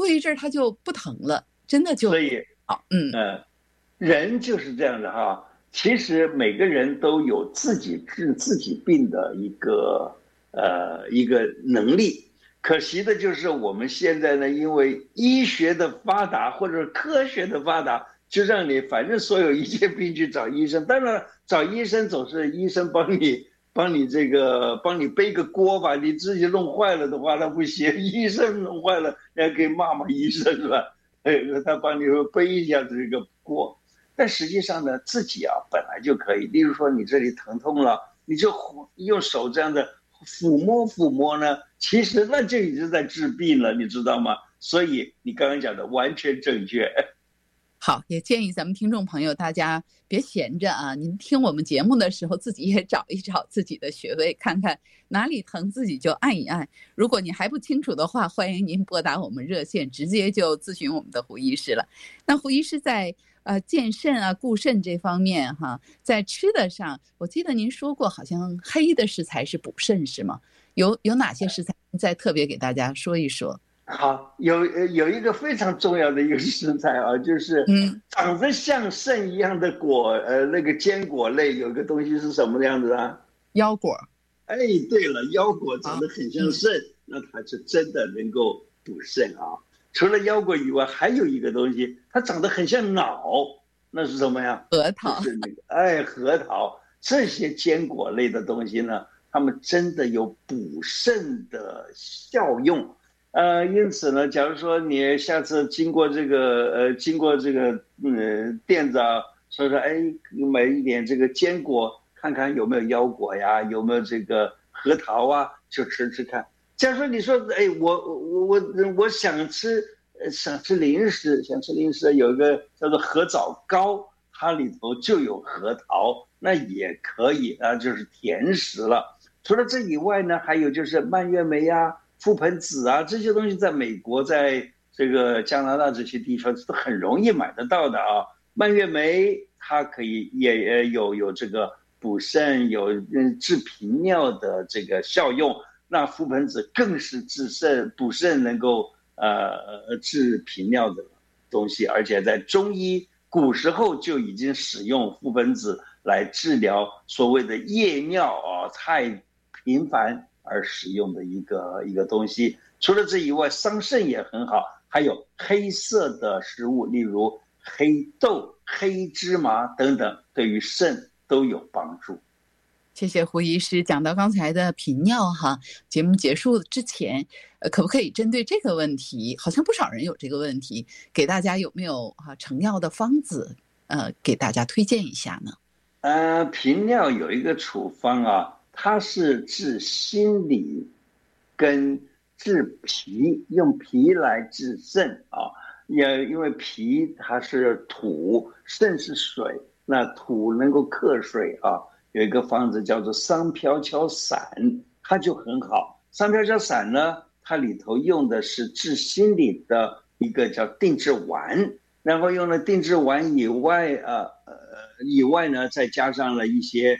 过一阵它就不疼了，真的就所以好。 人就是这样的哈。其实每个人都有自己治自己病的一个能力。可惜的就是我们现在呢，因为医学的发达或者科学的发达，就让你反正所有一切病去找医生。当然找医生总是医生帮你背个锅吧，你自己弄坏了的话那不行，医生弄坏了人家可以骂医生是吧？他帮你背一下这个锅。但实际上呢，自己本来就可以。例如说你这里疼痛了，你就用手这样的抚摸呢，其实那就已经在治病了，你知道吗？所以你刚刚讲的完全正确。 好，也建议咱们听众朋友大家别闲着啊，您听我们节目的时候自己也找一找自己的穴位，看看哪里疼自己就按一按。如果你还不清楚的话，欢迎您拨打我们热线，直接就咨询我们的胡医师了。那胡医师在健肾啊、固肾这方面哈，在吃的上，我记得您说过，好像黑的食材是补肾是吗？有哪些食材？再特别给大家说一说。 好，有一个非常重要的一个食材就是长得像肾一样的那个坚果类，有个东西是什么样子啊？ 腰果。 哎，对了，腰果长得很像肾，那它是真的能够补肾啊。除了腰果以外，还有一个东西，它长得很像脑，那是什么呀？ 核桃。 就是那个核桃。这些坚果类的东西呢，它们真的有补肾的效用。因此呢，假如说你下次经过这个店子说买一点这个坚果，看看有没有腰果呀，有没有这个核桃就吃吃看。假如说你说我想吃零食，有一个叫做核枣糕，它里头就有核桃，那也可以就是甜食了。除了这以外呢，还有就是蔓越莓覆盆子这些东西，在美国，在这个加拿大这些地方都很容易买得到的蔓越莓它可以也有这个补肾、有治频尿的这个效用。那覆盆子更是补肾，能够治频尿的东西，而且在中医古时候就已经使用覆盆子来治疗所谓的夜尿太频繁而使用的一个东西。除了这以外，桑葚也很好，还有黑色的食物，例如黑豆、黑芝麻等等，对于肾都有帮助。 谢谢胡医师讲到刚才的频尿节目结束之前，可不可以针对这个问题，好像不少人有这个问题，给大家有没有成药的方子，给大家推荐一下呢？ 频尿有一个处方它是治心理跟治脾，用脾来治肾也因为脾它是土，肾是水，那土能够克水有一个方子叫做桑飘跷散，它就很好。桑飘跷散呢，它里头用的是治心理的一个叫定志丸，然后用了定志丸以外呢，再加上了一些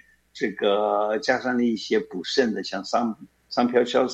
补肾的，像桑飘跷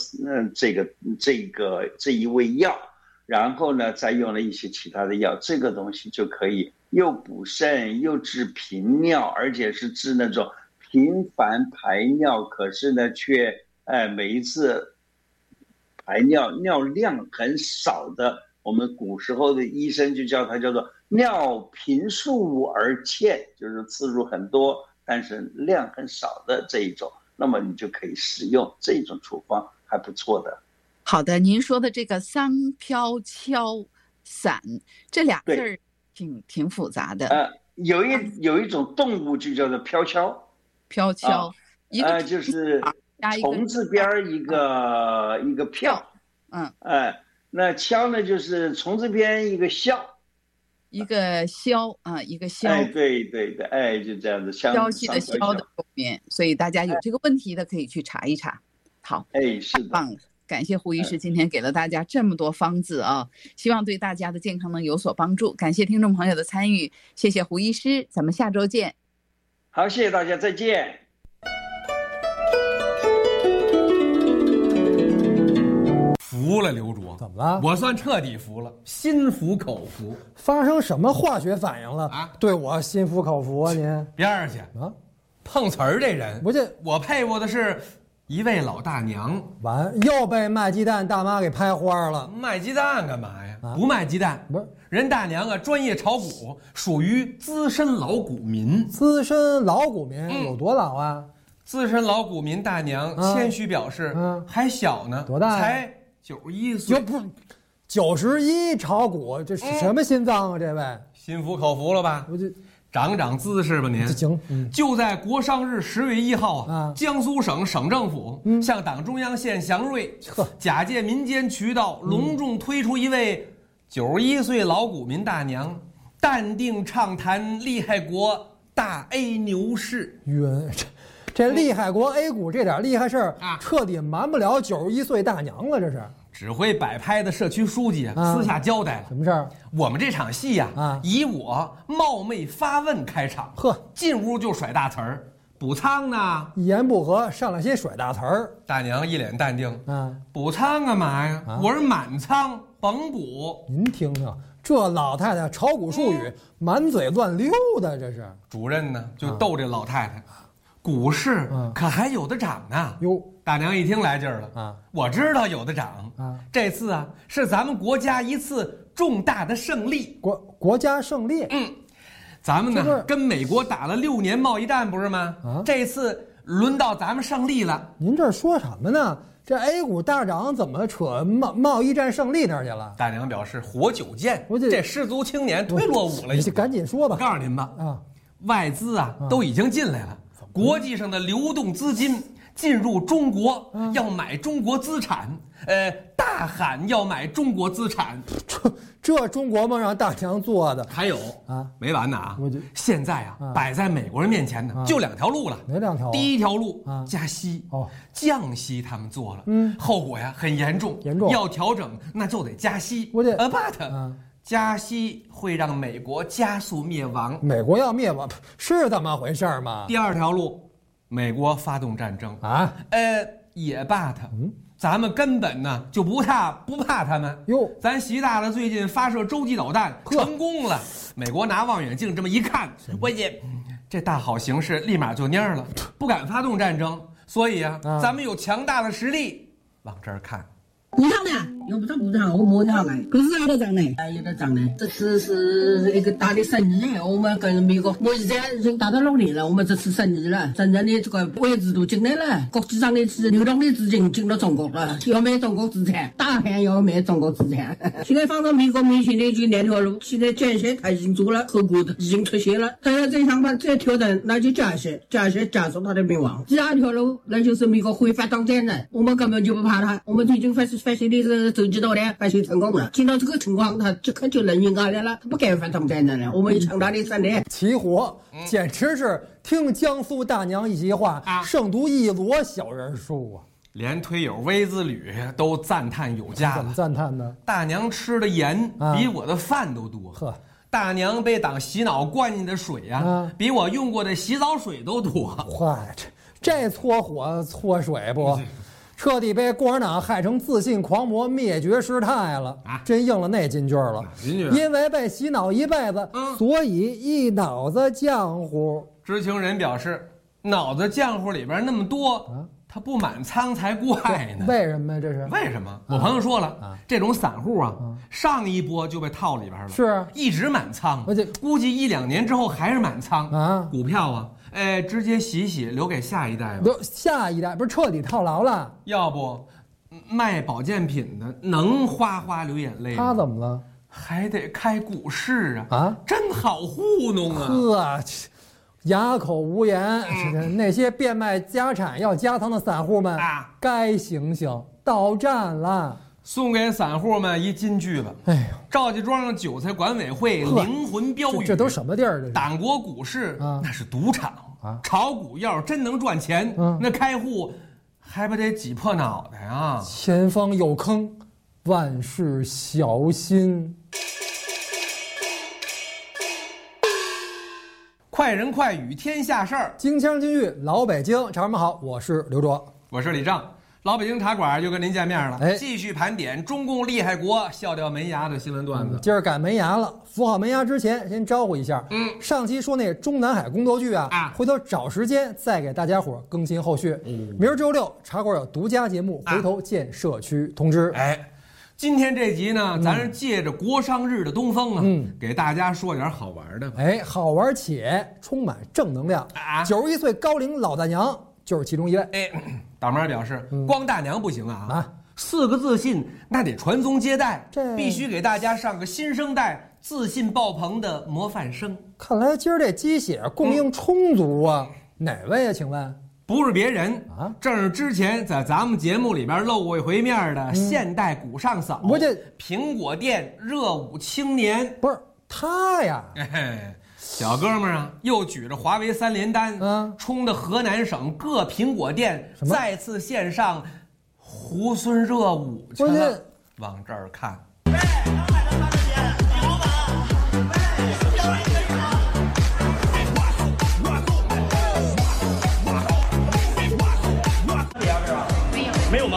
这一味药，然后呢再用了一些其他的药，这个东西就可以又补肾又治频尿，而且是治那种频繁排尿，可是呢却每一次排尿量很少的，我们古时候的医生就叫它叫做尿频数而欠，就是次数很多但是量很少的这一种，那么你就可以使用这种处方，还不错的。 好的，您说的这个桑飘跷散这俩字儿挺复杂的。 有一种动物就叫做飘跷， 一个就是虫字边一个飘，那跷呢就是虫字边一个笑， 一个消一个消， 对，就这样子， 消息的消的后面，所以大家有这个问题的可以去查一查。好， 是的， 太棒了。感谢胡医师今天给了大家这么多方子希望对大家的健康能有所帮助。感谢听众朋友的参与，谢谢胡医师，咱们下周见。 好，谢谢大家，再见。 福服了，刘卓。 怎么了？ 我算彻底服了，心服口服。 发生什么化学反应了啊？ 对我心服口服啊？您边儿去啊！ 碰瓷儿这人，我佩服的是一位老大娘。 完又被卖鸡蛋大妈给拍花了。 卖鸡蛋干嘛呀？不卖鸡蛋， 不是人大娘啊，专业炒股，属于资深老股民。 资深老股民有多老啊？ 资深老股民大娘谦虚表示，还小呢， 多大？ 才91岁。 不，91炒股，这是什么心脏啊？这位心服口服了吧？ 我就长姿势吧您。 行， 就在国殇日10月1号啊，江苏省省政府向党中央献祥瑞，假借民间渠道隆重推出一位91岁老股民大娘，淡定畅谈利害国大 A 牛市。 晕，这利害国 A 股这点厉害事儿啊，彻底瞒不了91岁大娘了。这是指挥摆拍的社区书记私下交代了什么事儿？ 我们这场戏呀，以我冒昧发问开场。进屋就甩大词儿，补仓呢？ 一言不合上来先甩大词儿。 大娘一脸淡定，补仓干嘛呀？我是满仓，甭补。 您听听，这老太太炒股术语满嘴乱溜的，这是。 主任呢就逗这老太太，股市可还有的涨呢。 哟。 大娘一听来劲儿了啊！我知道有的涨啊，这次啊是咱们国家一次重大的胜利。 国家胜利， 咱们呢跟美国打了6年贸易战，不是吗？这次轮到咱们胜利了。 您这说什么呢？这 A 股大涨怎么扯贸易战胜利那儿去了？ 大娘表示活久见，这士族青年忒落伍了。 你赶紧说吧。 告诉您吧，外资啊都已经进来了，国际上的流动资金进入中国，要买中国资产，大喊要买中国资产。 这中国梦让大娘做的。 还有没完呢啊！现在摆在美国人面前呢，就2条路了。 哪2条？ 第一条路加息，降息他们做了，后果呀很严重，要调整那就得加息。but 加息会让美国加速灭亡。 美国要灭亡是这么回事吗？ 第2条路。美国发动战争啊？ 也罢他，咱们根本呢就不怕他们哟。 咱习大大最近发射洲际导弹成功了，美国拿望远镜这么一看，这大好形势立马就蔫了，不敢发动战争。所以咱们有强大的实力，往这儿看。 不涨的，用不涨，我没涨哎，可是有的涨的，有的涨的。这次是一个大的胜利，我们跟美国，我现在已经达到6年了，我们这次胜利了，真正的这个外资都进来了，国际上的流动的资金进到中国了，要买中国资产，大喊要买中国资产。现在放到美国明显的就2条路，现在减息他已经做了，后果已经出现了，他要再想把再调整，那就加息加速他的灭亡。第2条路，那就是美国会发动战争，我们根本就不怕他，我们已经发现的是洲际导弹发射成功了，见到这个情况，他即刻就人云来了，他不敢发动战争了。我们有强大的战略， 齐活，简直是听江苏大娘一席话，胜读一摞小人书啊！ 连推友微子旅都赞叹有加了。 怎么赞叹呢？ 大娘吃的盐比我的饭都多。大娘被党洗脑灌进的水比我用过的洗澡水都多。 坏，这搓火搓水不？彻底被共产党害成自信狂魔、灭绝师太了真应了那金句了。因为被洗脑一辈子，所以一脑子浆糊。 知情人表示，脑子浆糊里边那么多，他不满仓才怪呢。 为什么呀？这是为什么？我朋友说了，这种散户上一波就被套里边了， 是一直满仓，而且估计1-2年之后还是满仓股票直接洗留给下一代吧。 下一代不是彻底套牢了？ 要不，卖保健品的能哗哗流眼泪？ 他怎么了？ 还得开股市真好糊弄啊！ 哑口无言。那些变卖家产要加仓的散户们该醒醒，到站了。 送给散户们一金句吧。赵家庄韭菜管委会灵魂标语， 这都什么地儿？ 党国股市那是赌场炒股要是真能赚钱，那开户还不得挤破脑袋啊！ 前方有坑，万事小心。 快人快语天下事儿， 京腔京剧老北京。茶友们好，我是刘卓， 我是李正。 老北京茶馆又跟您见面了，继续盘点中共厉害国笑掉门牙的新闻段子。 今儿赶门牙了，扶好门牙之前先招呼一下。上期说那中南海宫斗剧回头找时间再给大家伙更新后续。明儿周六茶馆有独家节目，回头见社区通知。 今天这集呢，咱是借着国殇日的东风给大家说点好玩的。 好玩且充满正能量。91岁高龄老大娘就是其中一位。 大妈表示，光大娘不行4个自信那得传宗接代，必须给大家上个新生代自信爆棚的模范生。 看来今儿这鸡血供应充足啊！哪位啊？请问？ 不是别人正是之前在咱们节目里边露过一回面的现代古上嫂，苹果店热舞青年。 不是他呀。 小哥们儿又举着华为3连单，冲的河南省各苹果店再次献上猢狲热舞去了。往这儿看， 没有吗？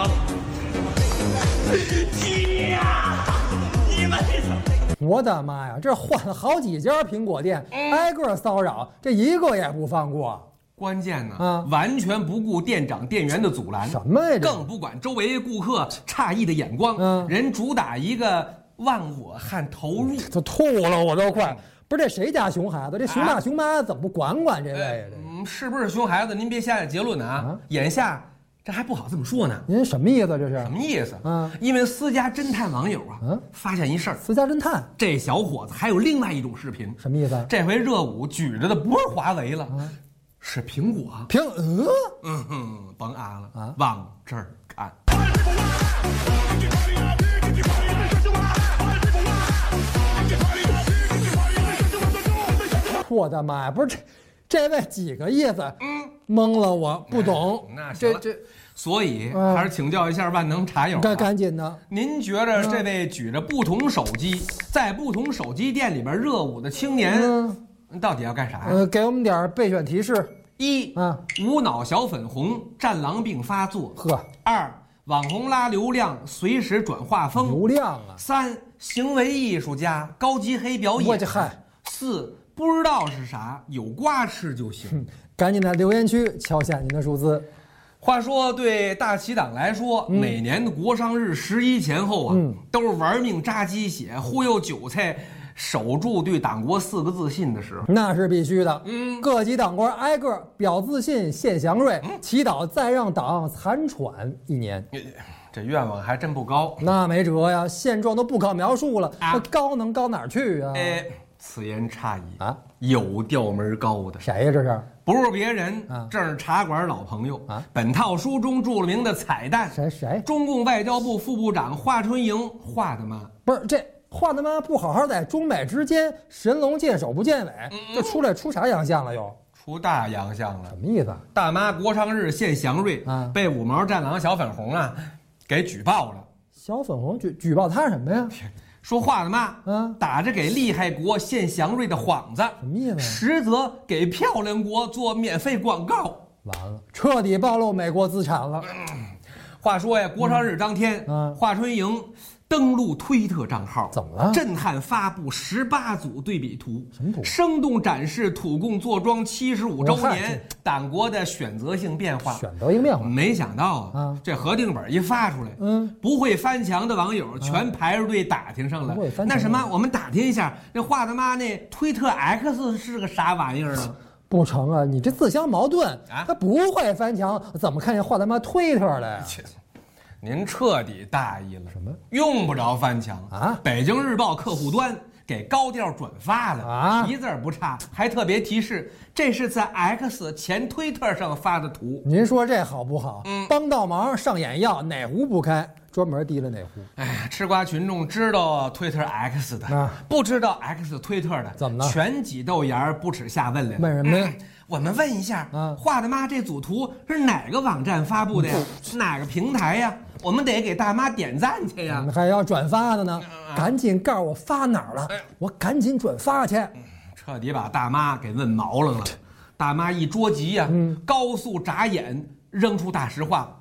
我的妈呀！这换了好几家苹果店，挨个骚扰，这一个也不放过。 关键呢，完全不顾店长店员的阻拦， 什么呀？ 更不管周围顾客诧异的眼光。人主打一个忘我和投入， 都吐了，我都快。不是这谁家熊孩子？这熊爸熊妈怎么不管管这位？ 是不是熊孩子？您别下结论眼下。这还不好这么说呢。 您什么意思？这是什么意思？因为私家侦探网友发现一事儿。 私家侦探， 这小伙子还有另外一种视频。 什么意思？ 这回热舞举着的不是华为了，是苹果。甭了往这儿看。 我的妈呀！不是这位几个意思？懵了，我不懂。 那这，所以还是请教一下万能茶友。 赶紧的。 您觉着这位举着不同手机，在不同手机店里边热舞的青年，到底要干啥呀？ 给我们点备选提示。 1. 无脑小粉红，战狼病发作。2. 网红拉流量，随时转画风。 流量 3. 行为艺术家，高级黑表演。4. 不知道是啥，有瓜吃就行。 赶紧在留言区敲下您的数字。 话说，对大齐党来说，每年的国殇日11前后都是玩命扎鸡血、忽悠韭菜、守住对党国4个自信的时候。 那是必须的。各级党官挨个表自信、献祥瑞，祈祷再让党残喘1年。 这愿望还真不高。 那没辙呀，现状都不可描述了，这高能高哪儿去啊？ 此言差矣有调门高的。 谁呀？这是？ 不是别人正是茶馆老朋友本套书中著了名的彩蛋。 谁？ 中共外交部副部长华春莹。华大妈不是这华大妈不好好在中美之间神龙见首不见尾，这出来出啥洋相了又？ 出大洋相了。 什么意思？ 大妈国殇日献祥瑞被五毛战狼小粉红给举报了。 小粉红举报他什么呀？ 说话的妈打着给厉害国献祥瑞的幌子， 什么意思？ 实则给漂亮国做免费广告。 完了，彻底暴露美国资产了。 话说呀，国殇日当天，华春莹登录推特账号， 怎么了？ 震撼发布18组对比图， 什么图？ 生动展示土共坐庄75周年党国的选择性变化。 选择性变化， 没想到这核定本一发出来，不会翻墙的网友全排着队打听上了。那什么，我们打听一下，那华大妈那推特 X 是个啥玩意儿呢？ 不成啊，你这自相矛盾他不会翻墙，怎么看见华大妈推特了呀？ 您彻底大意了。 什么？ 用不着翻墙北京日报客户端给高调转发了一字不差，还特别提示这是在 X 前推特上发的图。 您说这好不好？帮倒忙上眼药，哪壶不开，专门提了哪壶。 吃瓜群众知道推特 X 的不知道 X 推特的怎么了？ 全挤豆芽不耻下问来了。 问什么呀？ 我们问一下华大妈这组图是哪个网站发布的呀？哪个平台呀？我们得给大妈点赞去呀！ 还要转发的呢，赶紧告诉我发哪儿了，我赶紧转发去。 彻底把大妈给问毛愣了。大妈一着急呀，高速眨眼扔出大实话：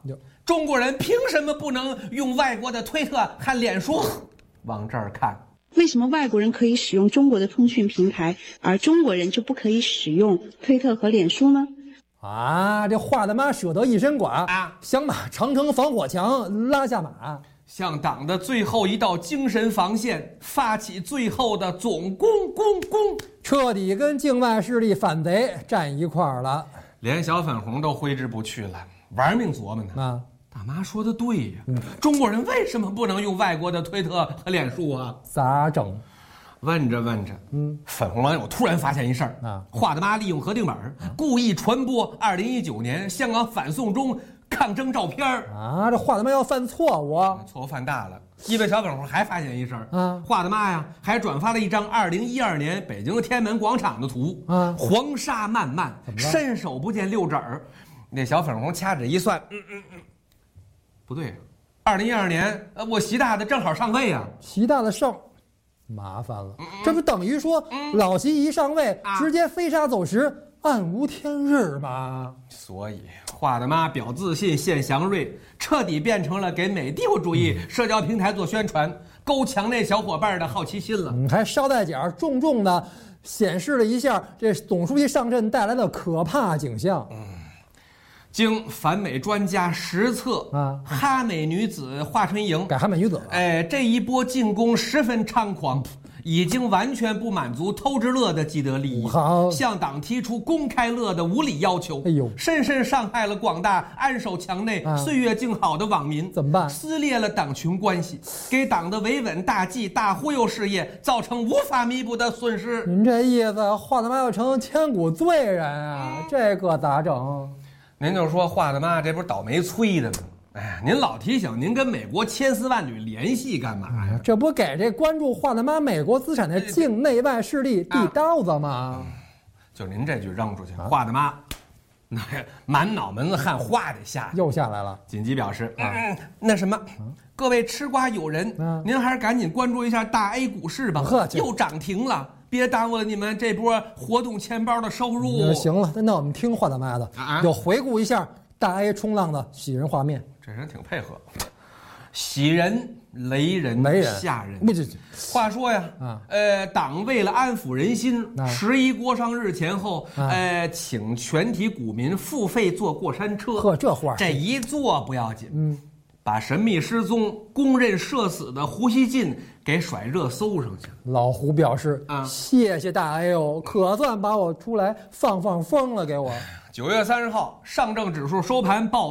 中国人凭什么不能用外国的推特和脸书？往这儿看， 为什么外国人可以使用中国的通讯平台，而中国人就不可以使用推特和脸书呢？ 啊，这话他妈舍得一身剐啊！想把长城防火墙拉下马， 向党的最后一道精神防线发起最后的总攻， 彻底跟境外势力反贼站一块儿了。 连小粉红都挥之不去了，玩命琢磨呢。 啊， 大妈说的对呀，中国人为什么不能用外国的推特和脸书啊？ 咋整？ 问着，粉红网友突然发现一事儿啊，华大妈利用核定本故意传播2019年香港反送中抗争照片啊，这华大妈要犯错误， 错误犯大了。因为小粉红还发现一事儿啊，华大妈呀还转发了一张2012年北京天安门广场的图啊，黄沙漫漫，伸手不见六指儿。那小粉红掐指一算，不对，2012年我习大的正好上位啊， 习大的上。麻烦了，这不等于说老习一上位，直接飞沙走石，暗无天日吗？ 所以华大妈表自信献祥瑞，彻底变成了给美帝国主义社交平台做宣传，勾墙内小伙伴的好奇心了。 还捎带脚重重的显示了一下这总书记上阵带来的可怕景象。 经反美专家实测啊，哈美女子华春莹改哈美女子， 这一波进攻十分猖狂，已经完全不满足偷之乐的既得利益，向党提出公开乐的无理要求，深深伤害了广大安守墙内、岁月静好的网民。 怎么办？ 撕裂了党群关系，给党的维稳大计、大忽悠事业造成无法弥补的损失。 您这意思，华大妈要成千古罪人啊？这个咋整？ 您就说华大妈这不是倒霉催的吗？哎呀，您老提醒您跟美国千丝万缕联系干嘛呀？ 这不给这关注华大妈美国资产的境内外势力递刀子吗？ 就您这句扔出去，华大妈那满脑门子汗哗得下， 又下来了。 紧急表示，那什么，各位吃瓜友人，您还是赶紧关注一下大 A 股市吧，又涨停了。别耽误了你们这波活动钱包的收入。 行了，那我们听华大妈的，又回顾一下大 A 冲浪的喜人画面。 这人挺配合，喜人、雷人、吓人。话说呀，党为了安抚人心，11国殇日前后，请全体股民付费坐过山车。 呵，这话这一坐不要紧，把神秘失踪、公认社死的胡锡进给甩热搜上去了。 老胡表示谢谢大 A 哦，可算把我出来放风了给我。 9月30号，上证指数收盘报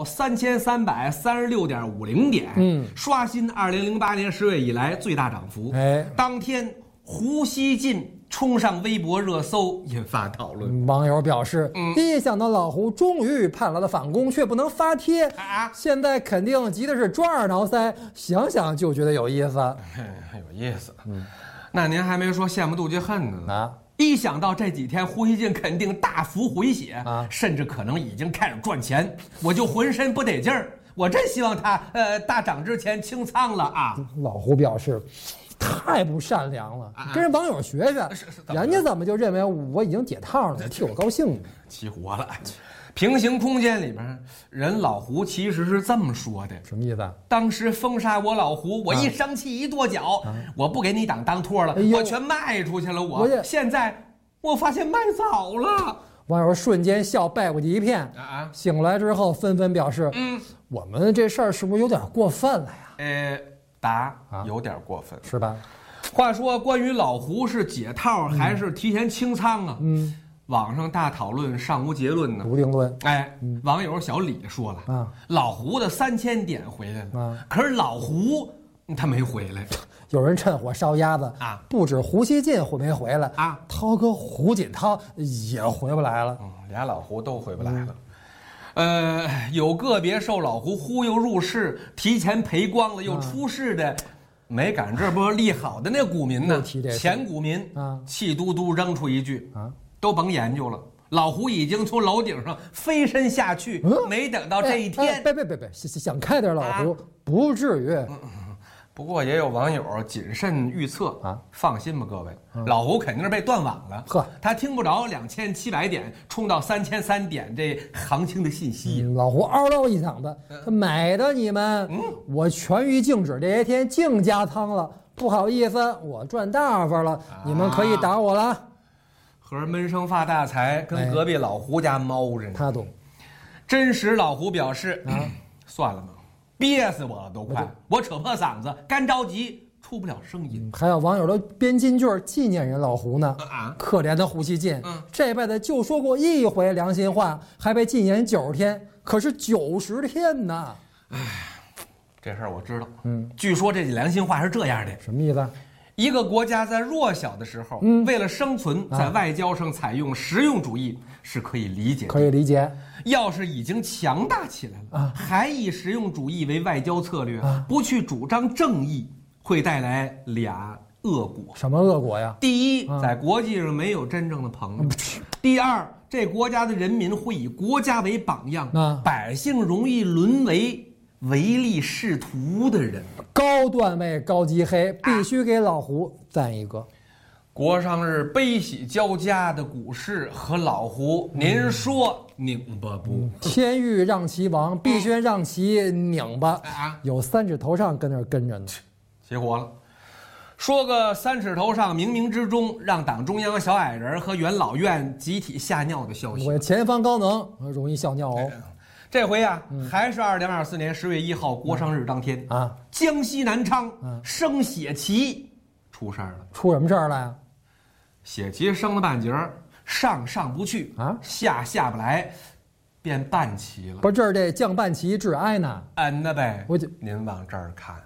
3336.50点，刷新2008年10月以来最大涨幅。当天胡锡进冲上微博热搜，引发讨论。 网友表示，一想到老胡终于盼来了反攻，却不能发帖，现在肯定急的是抓耳挠腮，想想就觉得有意思。 有意思。那您还没说羡慕妒忌恨呢。一想到这几天胡锡进肯定大幅回血，甚至可能已经开始赚钱，我就浑身不得劲儿。我真希望他大涨之前清仓了啊！ 老胡表示，太不善良了，跟人网友学学，人家怎么就认为我已经解套了，替我高兴呢？ 气活了。平行空间里边，人老胡其实是这么说的， 什么意思？ 当时封杀我老胡，我一生气一跺脚，我不给你党当托了，我全卖出去了。现在我发现卖早了。 网友瞬间笑败过去一片醒来之后纷纷表示，我们这事儿是不是有点过分了呀？ 答有点过分， 是吧？ 话说关于老胡是解套还是提前清仓啊？网上大讨论尚无结论呢， 无定论。 网友小李说了老胡的3000点回来了可是老胡他没回来。 有人趁火烧鸭子不止胡锡进没回来涛哥胡锦涛也回不来了。 俩老胡都回不来了。有个别受老胡忽悠入市，提前赔光了又出事的，没赶这波利好的那股民呢，前股民气嘟嘟扔出一句都甭研究了，老胡已经从楼顶上飞身下去，没等到这一天。 别，想开点，老胡不至于。 不过也有网友谨慎预测啊，放心吧，各位，老胡肯定是被断网了。呵，他听不着2700点冲到3300点这行情的信息。 老胡嗷唠一嗓子，买的你们，我全域静止这些天净加仓了，不好意思，我赚大发了，你们可以打我了。 合着闷声发大财，跟隔壁老胡家猫着呢。 他懂。 真实老胡表示，算了吧。憋死我了都快！我扯破嗓子，干着急，出不了声音。 还有网友都编金句纪念人老胡呢。可怜的胡锡进，这辈子就说过一回良心话，还被禁言90天，可是90天呢。 哎，这事儿我知道。据说这良心话是这样的， 什么意思？ 一个国家在弱小的时候，为了生存，在外交上采用实用主义是可以理解的。 可以理解。 要是已经强大起来了，还以实用主义为外交策略，不去主张正义，会带来俩恶果。 什么恶果呀？ 第一，在国际上没有真正的朋友；第二，这国家的人民会以国家为榜样，百姓容易沦为唯利是图的人。 高段位高级黑，必须给老胡赞一个。 国殇日悲喜交加的股市和老胡，您说拧巴不？ 天欲让其亡，必须让其拧巴。有3指头上跟那儿跟着呢， 起火了。说个3指头上冥冥之中让党中央小矮人和元老院集体吓尿的消息。 我前方高能，容易笑尿哦。 这回啊，还是2024年10月1号国殇日当天啊，江西南昌升血旗出事儿了。 出什么事儿了呀？ 血旗升了半截儿，上不去啊，下不来，变半旗了。 不是，这儿这降半旗致哀呢。 恩呐呗， 我就您往这儿看。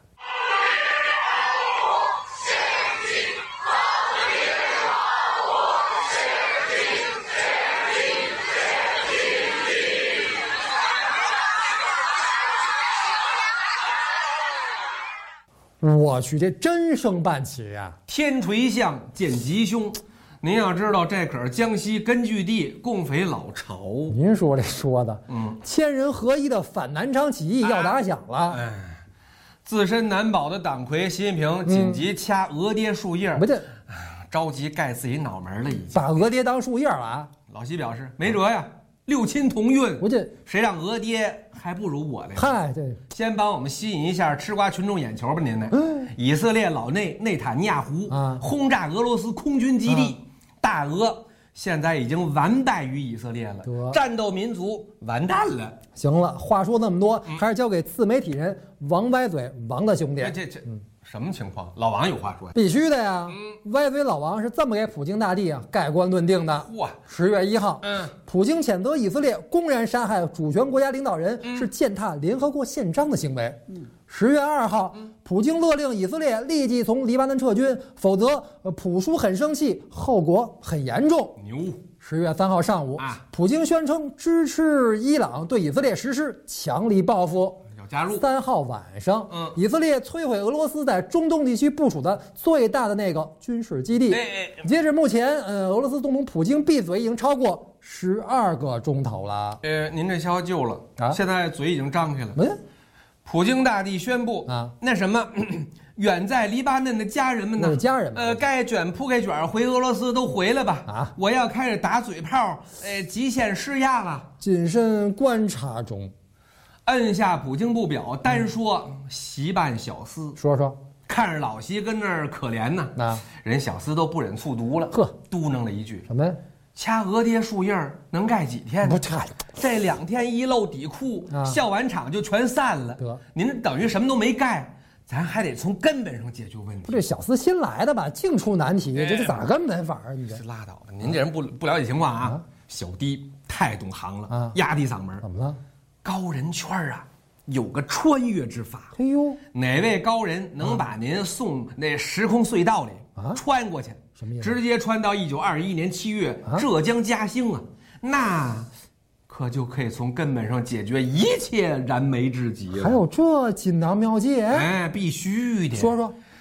我去，这真升半旗呀！ 天垂象见吉凶，您要知道，这可是江西根据地共匪老巢。 您说这说的，千人合一的反南昌起义要打响了。 自身难保的党魁习近平紧急掐额爹树叶， 不对， 着急盖自己脑门了，已经把额爹当树叶了啊！ 老习表示没辙呀。6亲同运， 我这谁让额爹还不如我嘞？ 嗨，对， 先帮我们吸引一下吃瓜群众眼球吧，您呢？以色列老内塔尼亚胡轰炸俄罗斯空军基地，大俄现在已经完败于以色列了，战斗民族完蛋了。 行了，话说那么多，还是交给自媒体人王歪嘴王的兄弟。 这什么情况？老王有话说？ 必须的呀！歪嘴老王是这么给普京大帝盖棺论定的。10月1号，普京谴责以色列公然杀害主权国家领导人，是践踏联合国宪章的行为。10月2号，普京勒令以色列立即从黎巴嫩撤军，否则普叔很生气，后果很严重。 牛 ！10月3号上午，普京宣称支持伊朗对以色列实施强力报复。 加入 3号晚上，以色列摧毁俄罗斯在中东地区部署的最大的那个军事基地。截至目前，俄罗斯总统普京闭嘴已经超过12个钟头了。 您这消息旧了啊，现在嘴已经张开了。普京大帝宣布那什么，远在黎巴嫩的家人们呢？ 家人们， 该卷铺盖卷回俄罗斯都回来吧！我要开始打嘴炮，极限施压了。 谨慎观察中。 摁下普京不表，单说习办小厮。 说， 看着老习跟那儿可怜呢，人小厮都不忍卒读了，嘟囔了一句：“ 什么？ 掐额爹树叶能盖几天？这2天一露底裤，笑完场就全散了。您等于什么都没盖，咱还得从根本上解决问题。 不，这小厮新来的吧，净出难题，这咋个没法啊？你这拉倒吧，您这人不了解情况啊。小弟太懂行了，压低嗓门。 怎么了？高人圈有个穿越之法。 哎呦， 哪位高人能把您送那时空隧道里穿过去？ 什么意思？ 直接穿到1921年7月浙江嘉兴啊，那可就可以从根本上解决一切燃眉之急了。 还有这锦囊妙计？ 必须的。 说，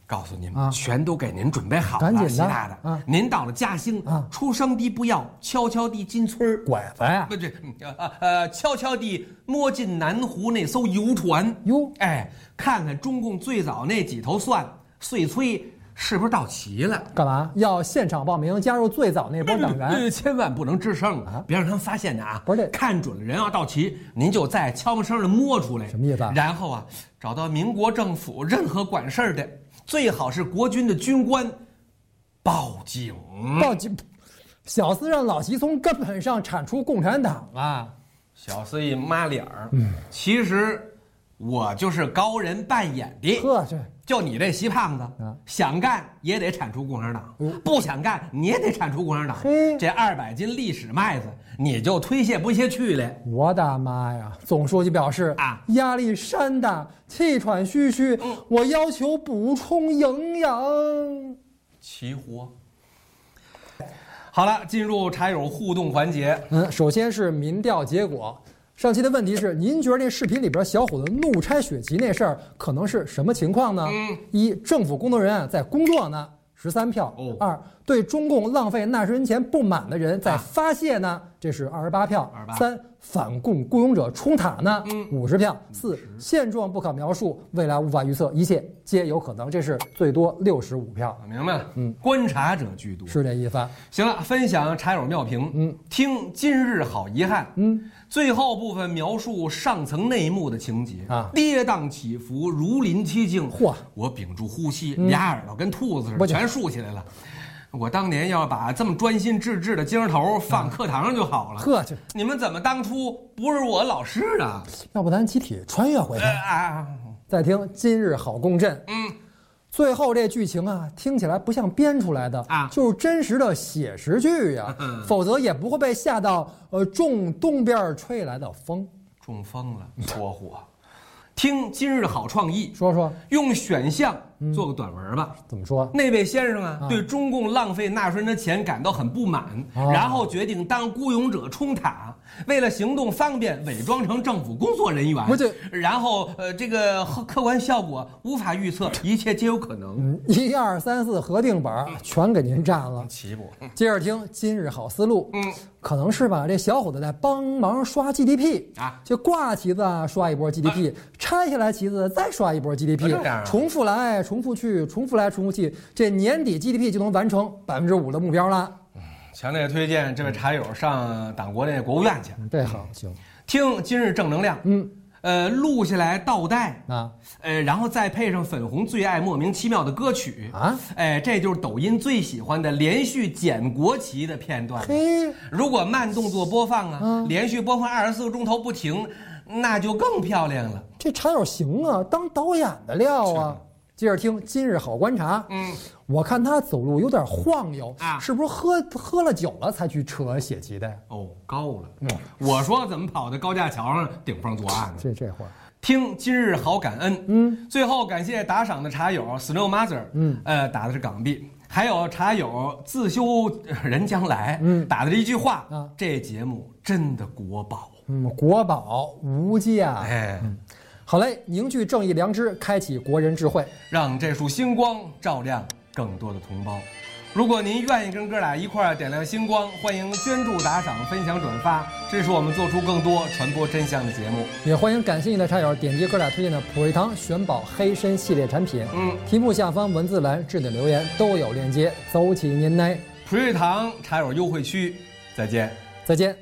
告诉您们，全都给您准备好了。 赶紧的， 习大大，您到了嘉兴出生地不要，悄悄地进村拐子呀？ 不对，悄悄地摸进南湖那艘游船哟， 哎，看看中共最早那几头蒜碎催是不是到齐了？ 干嘛要现场报名加入最早那波党员？ 千万不能吱声啊，别让他们发现的啊！ 不是， 看准了人要到齐，您就再悄没声的摸出来。 什么意思啊？ 然后啊，找到民国政府任何管事儿的，最好是国军的军官，报警。 报警！小四让老习从根本上铲除共产党啊！ 小四一抹脸儿，其实我就是高人扮演的。 呵，这。 就你这习胖子，想干也得铲除共产党，不想干你也得铲除共产党。这200斤历史麦子，你就推卸不下去了。 我的妈呀！总书记表示压力山大，气喘吁吁，我要求补充营养。 齐活。好了，进入茶友互动环节。 首先是民调结果。上期的问题是：您觉得这视频里边小伙子怒拆血旗那事儿可能是什么情况呢？1. 政府工作人员在工作呢，13票。2. 对中共浪费纳税人钱不满的人在发泄呢，这是28票。3. 反共雇佣者冲塔呢，50票。4. 现状不可描述，未来无法预测，一切皆有可能，这是最多65票。 明白了，观察者居多， 是这意思。 行了，分享茶友妙评。听今日好遗憾。最后部分描述上层内幕的情节跌宕起伏，如临其境。 嚯！ 我屏住呼吸，俩耳朵跟兔子似的，全竖起来了。我当年要把这么专心致志的精神头放课堂上就好了。 呵， 你们怎么当初不是我老师啊？ 要不咱集体穿越回去？再听今日好共振。最后这剧情啊，听起来不像编出来的就是真实的写实剧呀，否则也不会被吓到中东边吹来的风。 中风了，搓火。听今日好创意， 说说用选项做个短文吧。 怎么说？ 那位先生对中共浪费纳税人的钱感到很不满，然后决定当雇佣者冲塔，为了行动方便，伪装成政府工作人员。然后这个客观效果无法预测，一切皆有可能。 1、2、3、4核定本全给您占了。 齐补。 接着听今日好思路。可能是吧，这小伙子在帮忙刷 GDP 就挂旗子刷一波 GDP，拆下来旗子再刷一波 GDP，重复来重复去，重复来重复去，这年底 GDP 就能完成5%的目标了。 强烈推荐这位茶友上党国那国务院去。 这好，行。 听今日正能量。录下来倒带然后再配上粉红最爱莫名其妙的歌曲这就是抖音最喜欢的连续剪国旗的片段。如果慢动作播放连续播放24个钟头不停，那就更漂亮了。 这茶友行啊，当导演的料啊。接着听今日好观察。我看他走路有点晃悠是不是喝了酒了才去扯血旗的？ 高了。我说怎么跑到高架桥上顶风作案呢？ 这会儿听今日好感恩。最后感谢打赏的茶友 Snow Mother，打的是港币，还有茶友自修人将来，打的这一句话这节目真的国宝。 国宝无价。好嘞，凝聚正义良知，开启国人智慧， 让这束星光照亮更多的同胞。如果您愿意跟哥俩一块儿点亮星光，欢迎捐助打赏、分享转发，支持我们做出更多传播真相的节目。 也欢迎感兴趣的茶友点击哥俩推荐的普瑞堂玄宝黑参系列产品。题目下方文字栏置顶留言都有链接，走起您来。 普瑞堂茶友优惠区，再见， 再见。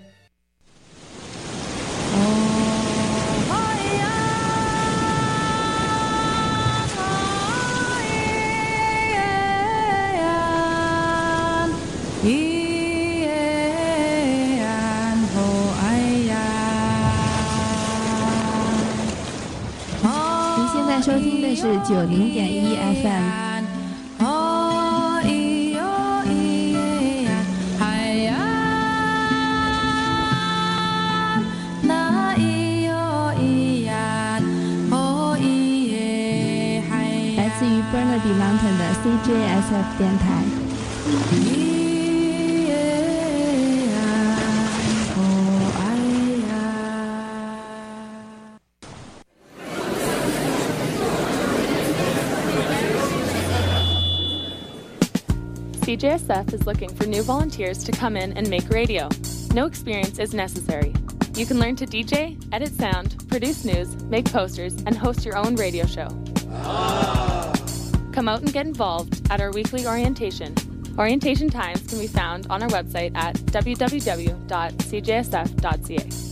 收听的是90.1 FM。来自于 Burnaby Mountain 的 CJSF 电台。 CJSF is looking for new volunteers to come in and make radio. No experience is necessary. You can learn to DJ, edit sound, produce news, make posters, and host your own radio show. Come out and get involved at our weekly orientation. Orientation times can be found on our website at www.cjsf.ca.